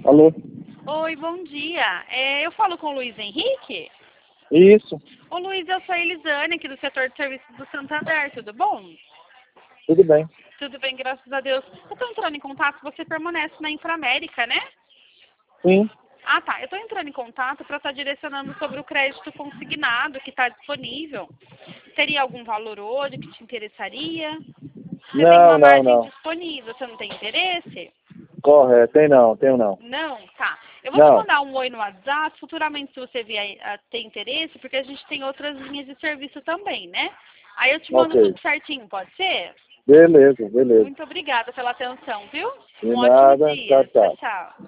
Alô? Oi, bom dia. Eu falo com o Luiz Henrique? Isso, Ô Luiz, eu sou a Elisane, aqui do setor de serviços do Santander, tudo bom? tudo bem. Tudo bem, graças a Deus. Eu estou entrando em contato, você permanece na Inframérica, né? Sim. Ah, tá. Eu estou entrando em contato para estar direcionando sobre o crédito consignado que está disponível. Teria algum valor hoje que te interessaria? Você tem uma margem Não. disponível, você não tem interesse? Correto, tenho não. Não? Tá. Eu vou te Não, mandar um oi no WhatsApp, futuramente se você vier a ter interesse, porque a gente tem outras linhas de serviço também, né? Aí eu te mando ok. tudo certinho, pode ser? Beleza. Muito obrigada pela atenção, viu? De Um ótimo nada, tchau, dia. Tchau, tchau. tchau.